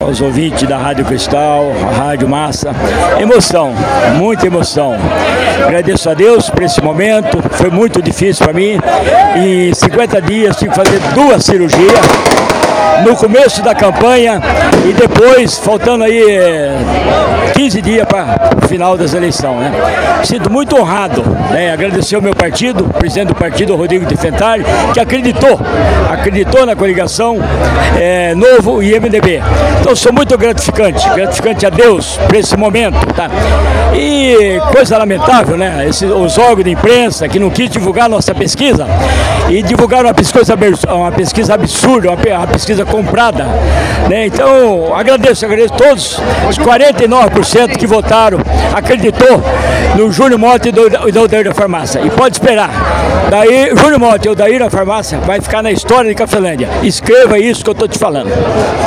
aos ouvintes da Rádio Cristal, Rádio Massa. Emoção, muita emoção. Agradeço a Deus por esse momento, foi muito difícil para mim. Em 50 dias tive que fazer 2 cirurgias. No começo da campanha e depois, faltando aí 15 dias para o final das eleições, né? Sinto muito honrado, né? Agradecer ao meu partido, o presidente do partido, Rodrigo de Fentari, que acreditou na coligação Novo e MDB. Então sou muito gratificante a Deus por esse momento, tá? E coisa lamentável, né? Os órgãos de imprensa que não quis divulgar a nossa pesquisa e divulgaram uma pesquisa absurda, uma pesquisa comprada, né? Então agradeço todos os 49% que votaram, acreditou no Júnior Mota e do Odair da Farmácia. E pode esperar, daí Júnior Mota e o Odair da Farmácia vai ficar na história de Cafelândia. Escreva isso que eu estou te falando.